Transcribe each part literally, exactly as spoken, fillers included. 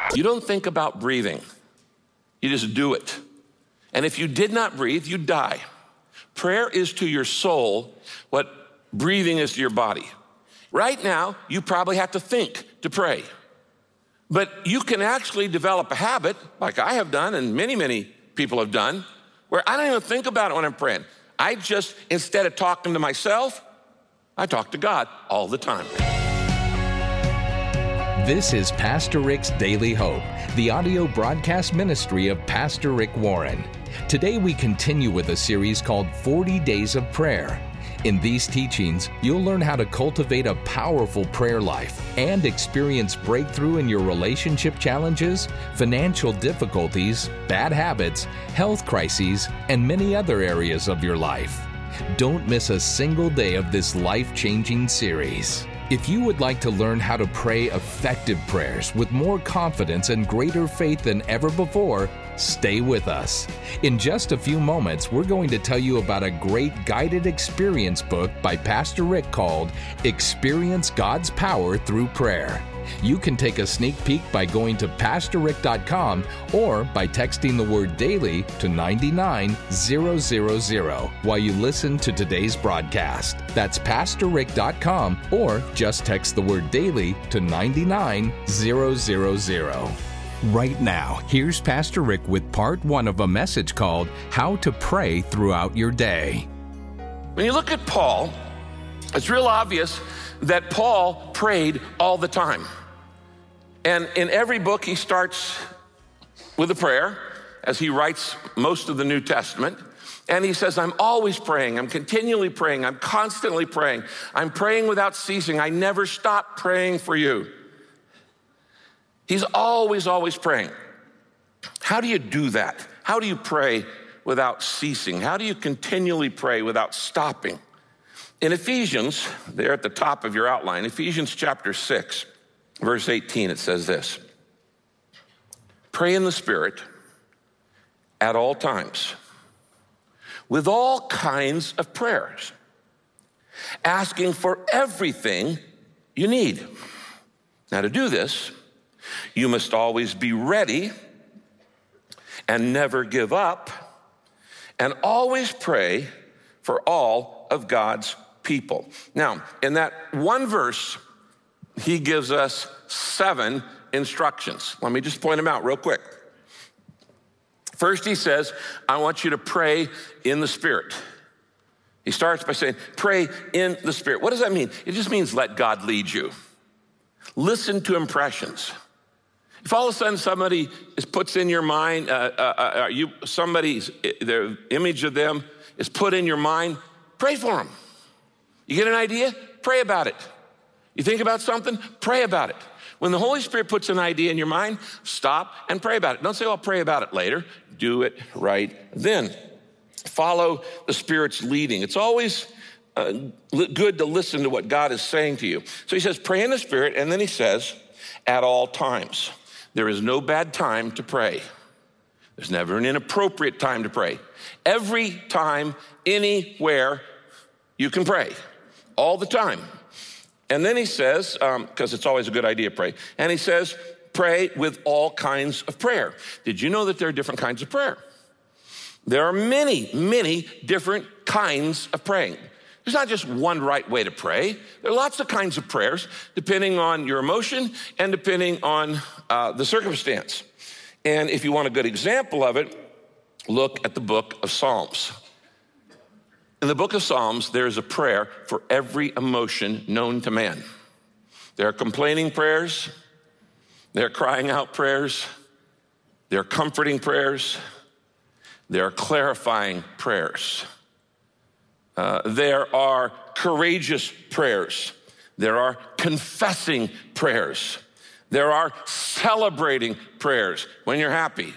You don't think about breathing. You just do it. And if you did not breathe, you'd die. Prayer is to your soul what breathing is to your body. Right now, you probably have to think to pray. But you can actually develop a habit, like I have done and many, many people have done, where I don't even think about it when I'm praying. I just, instead of talking to myself, I talk to God all the time. This is Pastor Rick's Daily Hope, the audio broadcast ministry of Pastor Rick Warren. Today we continue with a series called forty Days of Prayer. In these teachings, you'll learn how to cultivate a powerful prayer life and experience breakthrough in your relationship challenges, financial difficulties, bad habits, health crises, and many other areas of your life. Don't miss a single day of this life-changing series. If you would like to learn how to pray effective prayers with more confidence and greater faith than ever before, stay with us. In just a few moments, we're going to tell you about a great guided experience book by Pastor Rick called Experience God's Power Through Prayer. You can take a sneak peek by going to pastor rick dot com or by texting the word daily to nine nine zero zero zero while you listen to today's broadcast. That's pastor rick dot com or just text the word daily to nine nine zero zero zero. Right now, here's Pastor Rick with part one of a message called How to Pray Throughout Your Day. When you look at Paul, it's real obvious that Paul prayed all the time. And in every book, he starts with a prayer as he writes most of the New Testament. And he says, I'm always praying. I'm continually praying. I'm constantly praying. I'm praying without ceasing. I never stop praying for you. He's always, always praying. How do you do that? How do you pray without ceasing? How do you continually pray without stopping? In Ephesians, there at the top of your outline, Ephesians chapter six, verse eighteen, it says this: pray in the Spirit at all times, with all kinds of prayers, asking for everything you need. Now, to do this, you must always be ready and never give up, and always pray for all of God's people. Now, in that one verse, he gives us seven instructions. Let me just point them out real quick. First, he says, I want you to pray in the Spirit. He starts by saying, pray in the Spirit. What does that mean? It just means let God lead you. Listen to impressions. If all of a sudden somebody is, puts in your mind, uh, uh, uh, you somebody's, their image of them is put in your mind, pray for them. You get an idea? Pray about it. You think about something? Pray about it. When the Holy Spirit puts an idea in your mind, stop and pray about it. Don't say, I'll pray about it later. Do it right then. Follow the Spirit's leading. It's always uh, good to listen to what God is saying to you. So he says, pray in the Spirit, and then he says, at all times. There is no bad time to pray. There's never an inappropriate time to pray. Every time, anywhere, you can pray. All the time. And then he says, because um, it's always a good idea to pray, and he says, pray with all kinds of prayer. Did you know that there are different kinds of prayer? There are many, many different kinds of praying. There's not just one right way to pray. There are lots of kinds of prayers, depending on your emotion and depending on uh, the circumstance. And if you want a good example of it, look at the book of Psalms. In the book of Psalms, there is a prayer for every emotion known to man. There are complaining prayers, there are crying out prayers, there are comforting prayers, there are clarifying prayers. Uh, there are courageous prayers. There are confessing prayers. There are celebrating prayers when you're happy.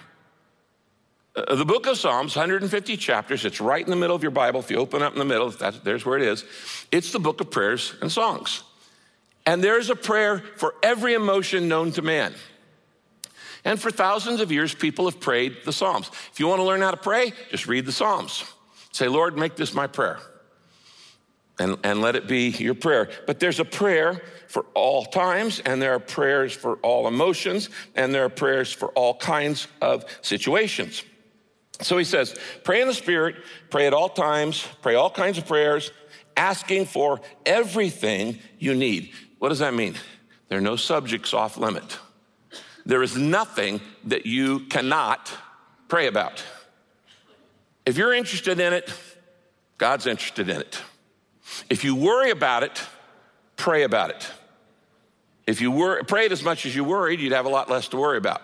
Uh, the book of Psalms, one hundred fifty chapters, it's right in the middle of your Bible. If you open up in the middle, that's, there's where it is. It's the book of prayers and songs. And there's a prayer for every emotion known to man. And for thousands of years, people have prayed the Psalms. If you want to learn how to pray, just read the Psalms. Say, Lord, make this my prayer. and, and let it be your prayer. But there's a prayer for all times, and there are prayers for all emotions, and there are prayers for all kinds of situations. So he says, pray in the Spirit, pray at all times, pray all kinds of prayers, asking for everything you need. What does that mean? There are no subjects off limit. There is nothing that you cannot pray about. If you're interested in it, God's interested in it. If you worry about it, pray about it. If you wor- prayed as much as you worried, you'd have a lot less to worry about.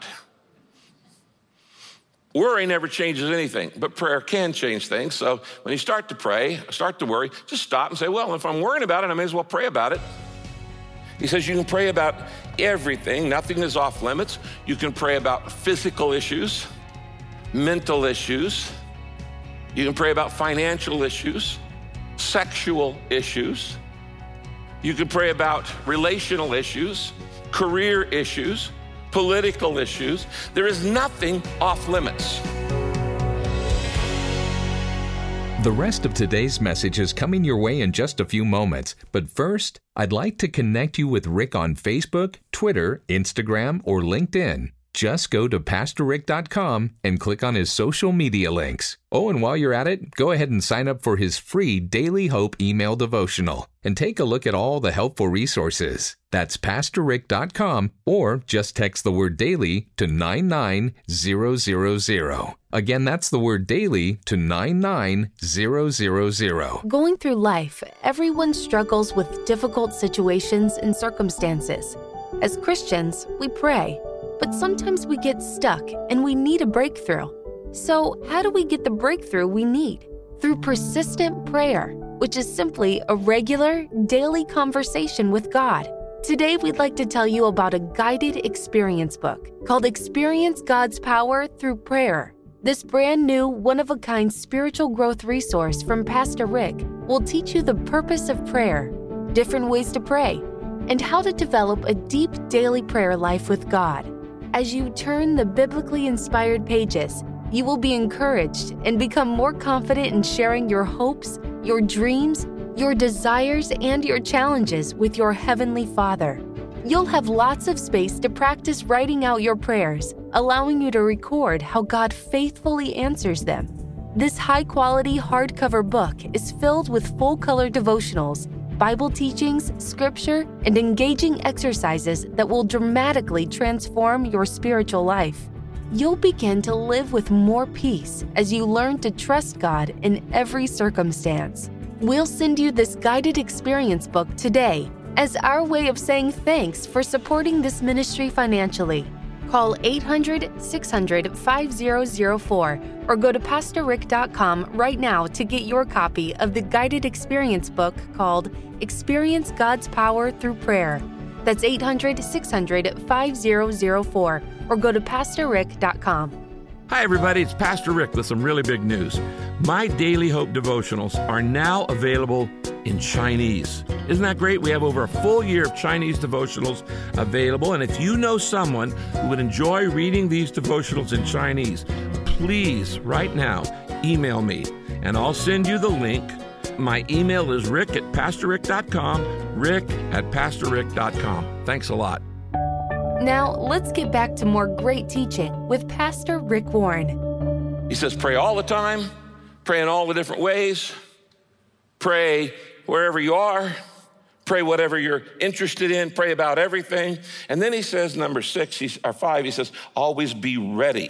Worry never changes anything, but prayer can change things. So when you start to pray, start to worry, just stop and say, well, if I'm worrying about it, I may as well pray about it. He says you can pray about everything. Nothing is off limits. You can pray about physical issues, mental issues. You can pray about financial issues, sexual issues. You can pray about relational issues, career issues, political issues. There is nothing off limits. The rest of today's message is coming your way in just a few moments. But first, I'd like to connect you with Rick on Facebook, Twitter, Instagram, or LinkedIn. Just go to pastor rick dot com and click on his social media links. Oh, and while you're at it, go ahead and sign up for his free Daily Hope email devotional and take a look at all the helpful resources. That's pastor rick dot com, or just text the word daily to nine nine zero zero zero. Again, that's the word daily to nine nine zero zero zero. Going through life, everyone struggles with difficult situations and circumstances. As Christians, we pray. But sometimes we get stuck and we need a breakthrough. So how do we get the breakthrough we need? Through persistent prayer, which is simply a regular, daily conversation with God. Today, we'd like to tell you about a guided experience book called Experience God's Power Through Prayer. This brand new, one-of-a-kind spiritual growth resource from Pastor Rick will teach you the purpose of prayer, different ways to pray, and how to develop a deep daily prayer life with God. As you turn the biblically inspired pages, you will be encouraged and become more confident in sharing your hopes, your dreams, your desires, and your challenges with your Heavenly Father. You'll have lots of space to practice writing out your prayers, allowing you to record how God faithfully answers them. This high-quality hardcover book is filled with full-color devotionals, Bible teachings, scripture, and engaging exercises that will dramatically transform your spiritual life. You'll begin to live with more peace as you learn to trust God in every circumstance. We'll send you this guided experience book today as our way of saying thanks for supporting this ministry financially. Call eight hundred, six hundred, five zero zero four or go to pastor rick dot com right now to get your copy of the guided experience book called Experience God's Power Through Prayer. That's eight hundred, six hundred, five zero zero four or go to pastor rick dot com. Hi, everybody. It's Pastor Rick with some really big news. My Daily Hope devotionals are now available in Chinese. Isn't that great? We have over a full year of Chinese devotionals available. And if you know someone who would enjoy reading these devotionals in Chinese, please, right now, email me and I'll send you the link. My email is rick at pastor rick dot com, rick at pastor rick dot com. Thanks a lot. Now, let's get back to more great teaching with Pastor Rick Warren. He says, pray all the time, pray in all the different ways, pray wherever you are, pray whatever you're interested in, pray about everything. And then he says, number six, he's, or five, he says, always be ready.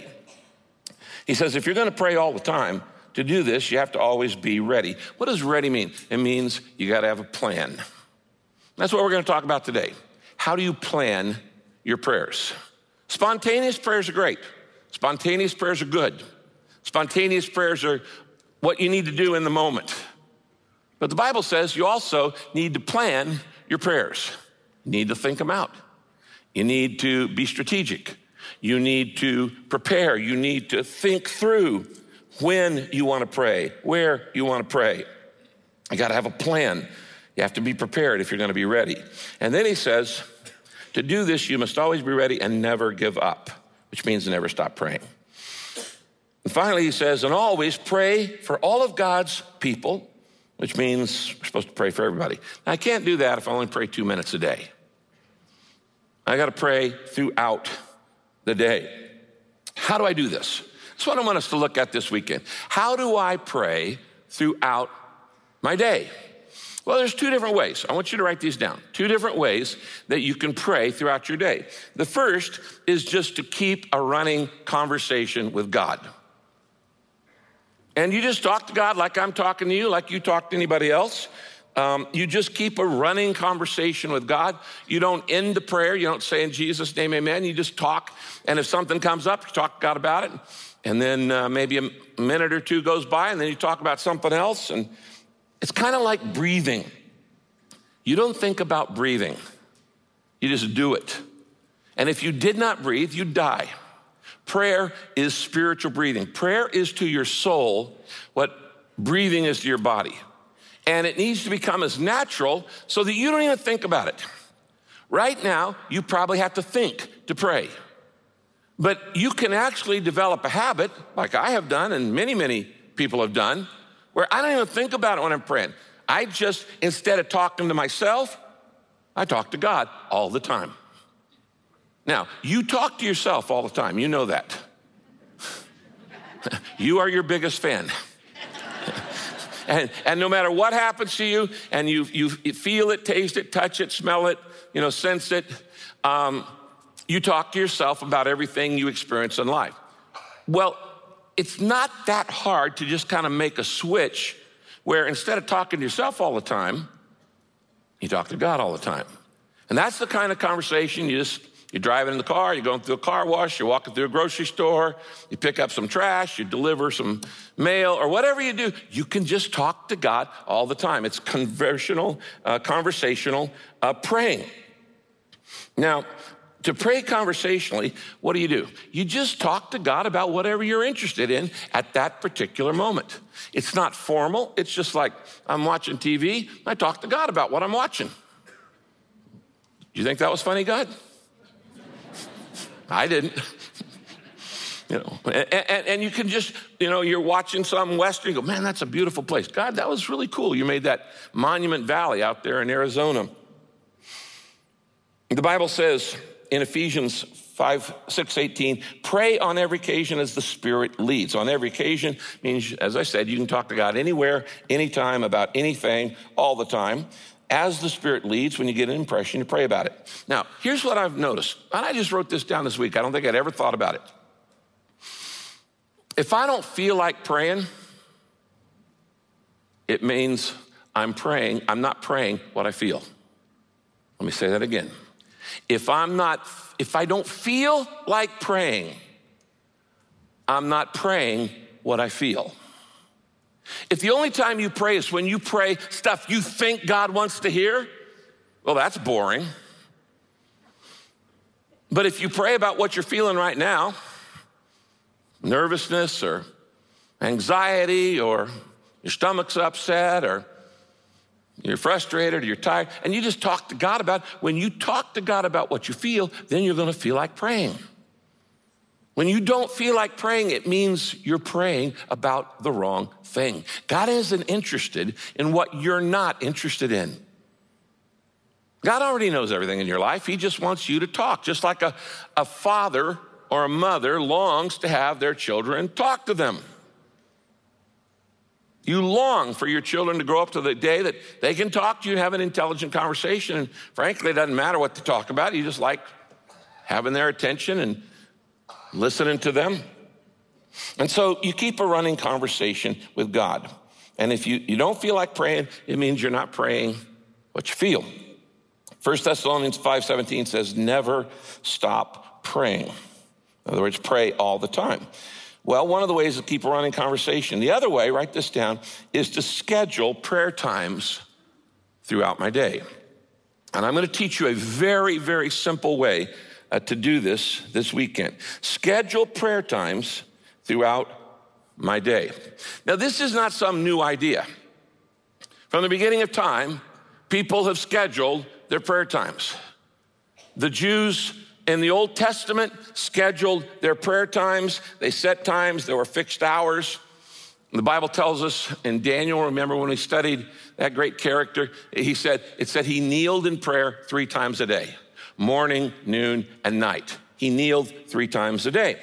He says, if you're going to pray all the time, to do this, you have to always be ready. What does ready mean? It means you got to have a plan. That's what we're going to talk about today. How do you plan your prayers? Spontaneous prayers are great. Spontaneous prayers are good. Spontaneous prayers are what you need to do in the moment. But the Bible says you also need to plan your prayers. You need to think them out. You need to be strategic. You need to prepare. You need to think through when you want to pray, where you want to pray. You got to have a plan. You have to be prepared if you're going to be ready. And then he says, to do this, you must always be ready and never give up, which means never stop praying. And finally, he says, and always pray for all of God's people which means we're supposed to pray for everybody. Now, I can't do that if I only pray two minutes a day. I got to pray throughout the day. How do I do this? That's what I want us to look at this weekend. How do I pray throughout my day? Well, there's two different ways. I want you to write these down. Two different ways that you can pray throughout your day. The first is just to keep a running conversation with God. And you just talk to God like I'm talking to you, like you talk to anybody else. Um, you just keep a running conversation with God. You don't end the prayer. You don't say in Jesus' name, amen. You just talk. And if something comes up, you talk to God about it. And then uh, maybe a minute or two goes by, and then you talk about something else. And it's kind of like breathing. You don't think about breathing. You just do it. And if you did not breathe, you'd die. Prayer is spiritual breathing. Prayer is to your soul what breathing is to your body. And it needs to become as natural so that you don't even think about it. Right now, you probably have to think to pray. But you can actually develop a habit, like I have done and many, many people have done, where I don't even think about it when I'm praying. I just, instead of talking to myself, I talk to God all the time. Now, you talk to yourself all the time. You know that. You are your biggest fan. and, and no matter what happens to you, and you, you feel it, taste it, touch it, smell it, you know, sense it, um, you talk to yourself about everything you experience in life. Well, it's not that hard to just kind of make a switch where instead of talking to yourself all the time, you talk to God all the time. And that's the kind of conversation you just, you're driving in the car, you're going through a car wash, you're walking through a grocery store, you pick up some trash, you deliver some mail, or whatever you do, you can just talk to God all the time. It's conversational, uh, conversational uh, praying. Now, to pray conversationally, what do you do? You just talk to God about whatever you're interested in at that particular moment. It's not formal. It's just like I'm watching T V. I talk to God about what I'm watching. You think that was funny, God? I didn't. You know, and, and, and you can just, you know, you're watching some Western, you go, man, that's a beautiful place. God, that was really cool. You made that Monument Valley out there in Arizona. The Bible says in Ephesians five, six, eighteen, pray on every occasion as the Spirit leads. On every occasion means, as I said, you can talk to God anywhere, anytime, about anything, all the time. As the Spirit leads, when you get an impression, you pray about it. Now, here's what I've noticed, and I just wrote this down this week. I don't think I'd ever thought about it. If I don't feel like praying, it means I'm praying, I'm not praying what I feel. Let me say that again. If I'm not, if I don't feel like praying, I'm not praying what I feel. If the only time you pray is when you pray stuff you think God wants to hear, well, that's boring. But if you pray about what you're feeling right now, nervousness or anxiety, or your stomach's upset, or you're frustrated, or you're tired, and you just talk to God about it. When you talk to God about what you feel, then you're going to feel like praying. When you don't feel like praying, it means you're praying about the wrong thing. God isn't interested in what you're not interested in. God already knows everything in your life. He just wants you to talk, just like a, a father or a mother longs to have their children talk to them. You long for your children to grow up to the day that they can talk to you and have an intelligent conversation. And frankly, it doesn't matter what to talk about. You just like having their attention and listening to them. And so you keep a running conversation with God. And if you, you don't feel like praying, it means you're not praying what you feel. First Thessalonians five seventeen says, never stop praying. In other words, pray all the time. Well, one of the ways to keep a running conversation. The other way, write this down, is to schedule prayer times throughout my day. And I'm going to teach you a very, very simple way uh, to do this this weekend. Schedule prayer times throughout my day. Now, this is not some new idea. From the beginning of time, people have scheduled their prayer times. The Jews in the Old Testament scheduled their prayer times. They set times, there were fixed hours. The Bible tells us in Daniel, remember when we studied that great character, he said, it said he kneeled in prayer three times a day, morning, noon, and night. He kneeled three times a day.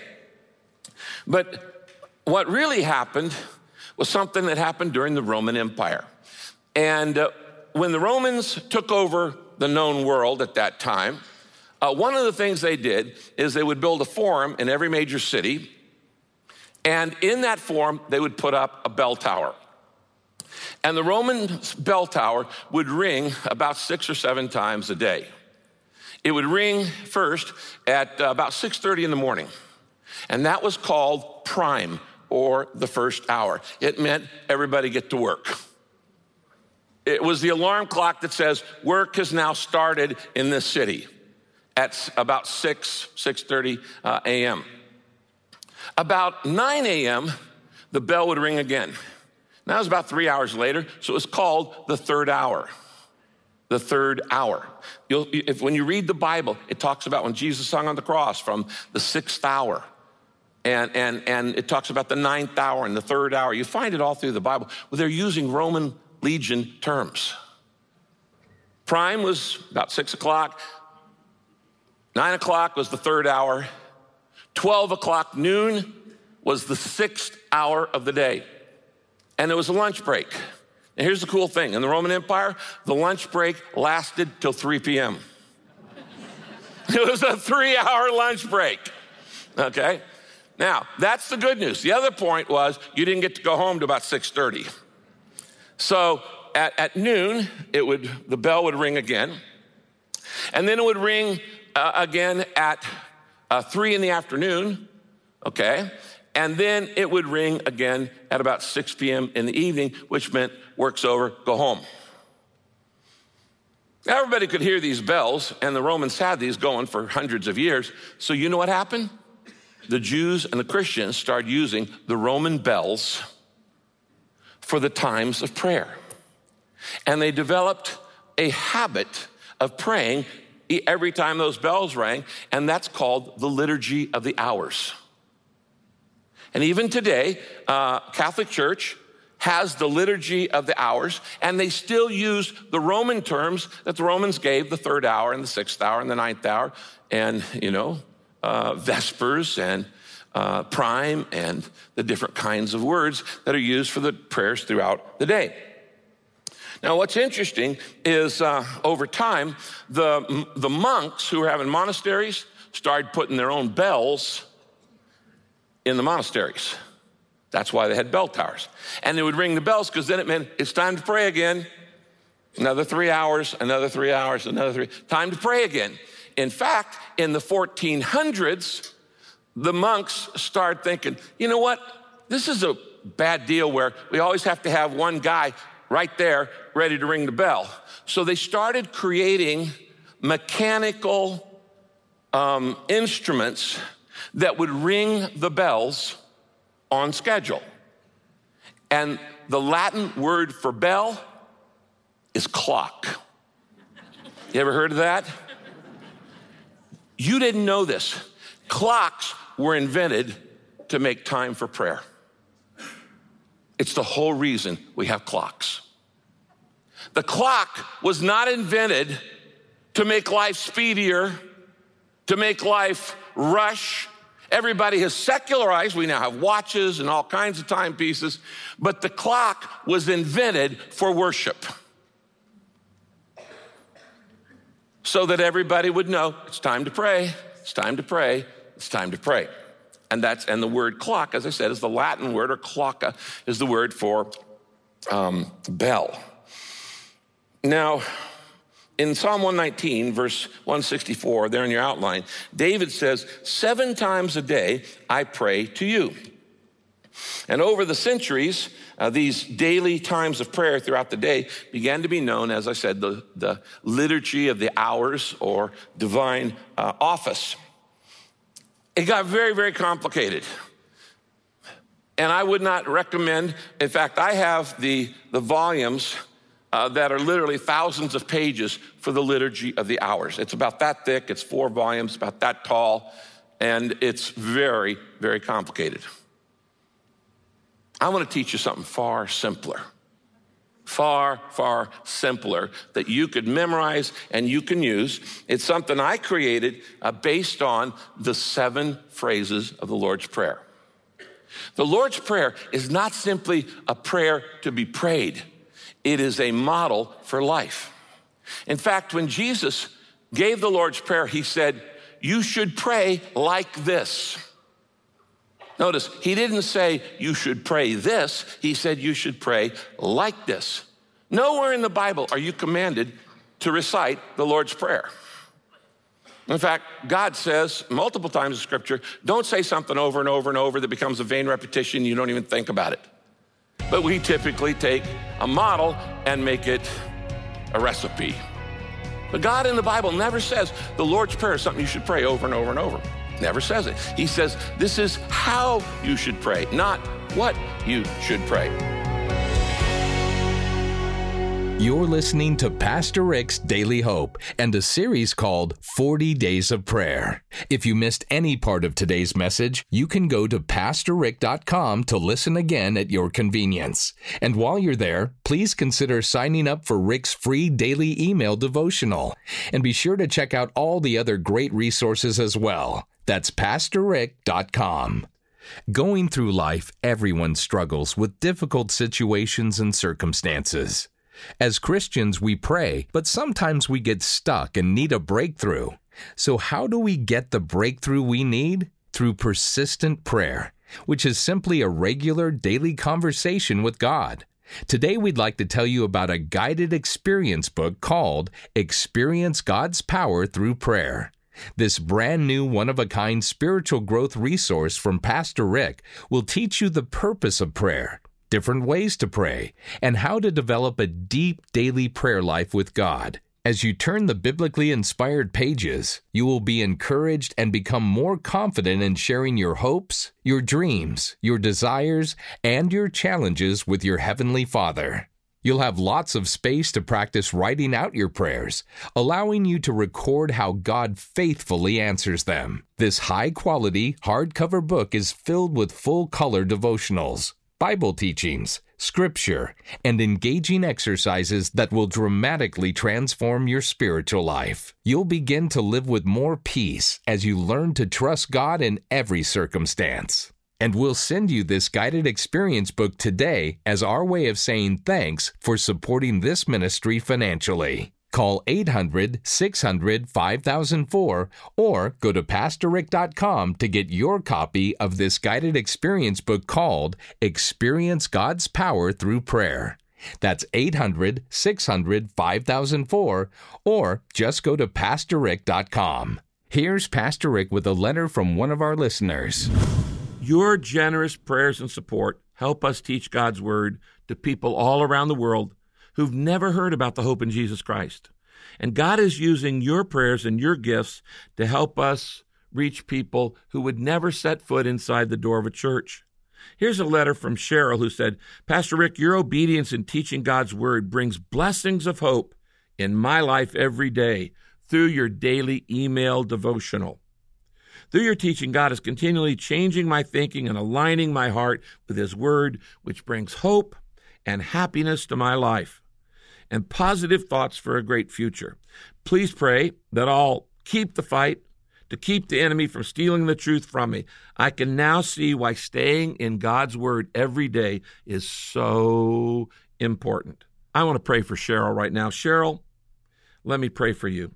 But what really happened was something that happened during the Roman Empire. And uh, when the Romans took over the known world at that time, uh, one of the things they did is they would build a forum in every major city. And in that forum, they would put up a bell tower. And the Roman bell tower would ring about six or seven times a day. It would ring first at uh, about six thirty in the morning. And that was called prime, or the first hour. It meant everybody get to work. It was the alarm clock that says work has now started in this city at about six, six thirty uh, a m About nine a m, the bell would ring again. Now it was about three hours later, so it was called the third hour. The third hour. You'll, if when you read the Bible, it talks about when Jesus hung on the cross from the sixth hour. And, and, and it talks about the ninth hour and the third hour. You find it all through the Bible. Well, they're using Roman legion terms. Prime was about six o'clock. Nine o'clock was the third hour. twelve o'clock noon was the sixth hour of the day. And it was a lunch break. And here's the cool thing. In the Roman Empire, the lunch break lasted till three p m It was a three-hour lunch break, okay? Now, that's the good news. The other point was you didn't get to go home to about six thirty. So at, at noon, it would the bell would ring again. And then it would ring uh, again at uh, three in the afternoon, okay? And then it would ring again at about six p m in the evening, which meant work's over, go home. Everybody could hear these bells, and the Romans had these going for hundreds of years. So you know what happened? The Jews and the Christians started using the Roman bells for the times of prayer. And they developed a habit of praying every time those bells rang, and that's called the Liturgy of the Hours. And even today, uh, Catholic Church has the Liturgy of the Hours, and they still use the Roman terms that the Romans gave, the third hour and the sixth hour and the ninth hour, and, you know, uh, Vespers and uh, Prime and the different kinds of words that are used for the prayers throughout the day. Now, what's interesting is uh, over time, the, the monks who were having monasteries started putting their own bells in the monasteries. That's why they had bell towers. And they would ring the bells because then it meant it's time to pray again. Another three hours, another three hours, another three, time to pray again. In fact, in the fourteen hundreds, the monks started thinking, you know what? This is a bad deal where we always have to have one guy right there ready to ring the bell. So they started creating mechanical um, instruments that would ring the bells on schedule. And the Latin word for bell is clock. You ever heard of that? You didn't know this. Clocks were invented to make time for prayer. It's the whole reason we have clocks. The clock was not invented to make life speedier, to make life rush. Everybody has secularized. We now have watches and all kinds of timepieces, but the clock was invented for worship so that everybody would know it's time to pray, it's time to pray, it's time to pray. And that's and the word clock, as I said, is the Latin word, or clocca is the word for um, bell. Now, in Psalm one nineteen, verse one sixty-four, there in your outline, David says, seven times a day I pray to you. And over the centuries, uh, these daily times of prayer throughout the day began to be known, as I said, the, the Liturgy of the Hours, or divine uh, office. It got very, very complicated. And I would not recommend, in fact, I have the, the volumes Uh, that are literally thousands of pages for the Liturgy of the Hours. It's about that thick, it's four volumes, about that tall, and it's very, very complicated. I want to teach you something far simpler. Far, far simpler that you could memorize and you can use. It's something I created uh, based on the seven phrases of the Lord's Prayer. The Lord's Prayer is not simply a prayer to be prayed. It is a model for life. In fact, when Jesus gave the Lord's Prayer, he said, you should pray like this. Notice, he didn't say you should pray this. He said you should pray like this. Nowhere in the Bible are you commanded to recite the Lord's Prayer. In fact, God says multiple times in Scripture, don't say something over and over and over that becomes a vain repetition. You don't even think about it. But we typically take a model and make it a recipe. But God in the Bible never says the Lord's Prayer is something you should pray over and over and over. Never says it. He says this is how you should pray, not what you should pray. You're listening to Pastor Rick's Daily Hope and a series called forty Days of Prayer. If you missed any part of today's message, you can go to pastor rick dot com to listen again at your convenience. And while you're there, please consider signing up for Rick's free daily email devotional. And be sure to check out all the other great resources as well. That's pastor rick dot com. Going through life, everyone struggles with difficult situations and circumstances. As Christians, we pray, but sometimes we get stuck and need a breakthrough. So how do we get the breakthrough we need? Through persistent prayer, which is simply a regular daily conversation with God. Today, we'd like to tell you about a guided experience book called Experience God's Power Through Prayer. This brand new one-of-a-kind spiritual growth resource from Pastor Rick will teach you the purpose of prayer, different ways to pray, and how to develop a deep daily prayer life with God. As you turn the biblically inspired pages, you will be encouraged and become more confident in sharing your hopes, your dreams, your desires, and your challenges with your Heavenly Father. You'll have lots of space to practice writing out your prayers, allowing you to record how God faithfully answers them. This high-quality, hardcover book is filled with full-color devotionals, Bible teachings, scripture, and engaging exercises that will dramatically transform your spiritual life. You'll begin to live with more peace as you learn to trust God in every circumstance. And we'll send you this guided experience book today as our way of saying thanks for supporting this ministry financially. Call eight hundred, six hundred, five thousand four or go to pastor rick dot com to get your copy of this guided experience book called Experience God's Power Through Prayer. That's eight hundred, six hundred, five thousand four or just go to pastor rick dot com. Here's Pastor Rick with a letter from one of our listeners. Your generous prayers and support help us teach God's Word to people all around the world who've never heard about the hope in Jesus Christ. And God is using your prayers and your gifts to help us reach people who would never set foot inside the door of a church. Here's a letter from Cheryl who said, Pastor Rick, your obedience in teaching God's Word brings blessings of hope in my life every day through your daily email devotional. Through your teaching, God is continually changing my thinking and aligning my heart with His Word, which brings hope and happiness to my life and positive thoughts for a great future. Please pray that I'll keep the fight to keep the enemy from stealing the truth from me. I can now see why staying in God's Word every day is so important. I want to pray for Cheryl right now. Cheryl, let me pray for you.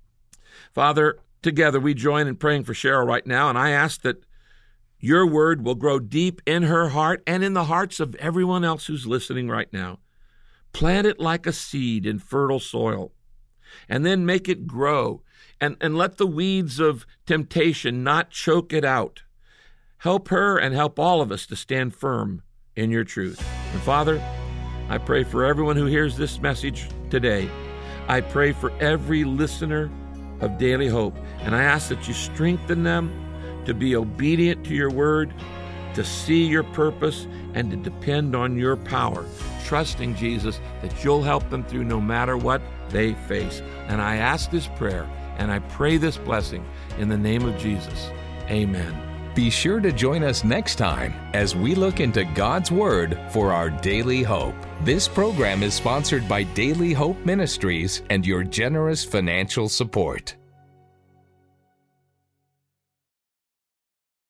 Father, together we join in praying for Cheryl right now, and I ask that your word will grow deep in her heart and in the hearts of everyone else who's listening right now. Plant it like a seed in fertile soil, and then make it grow, and, and let the weeds of temptation not choke it out. Help her and help all of us to stand firm in your truth. And Father, I pray for everyone who hears this message today. I pray for every listener of Daily Hope, and I ask that you strengthen them to be obedient to your word, to see your purpose, and to depend on your power, trusting, Jesus, that you'll help them through no matter what they face. And I ask this prayer, and I pray this blessing in the name of Jesus. Amen. Be sure to join us next time as we look into God's Word for our daily hope. This program is sponsored by Daily Hope Ministries and your generous financial support.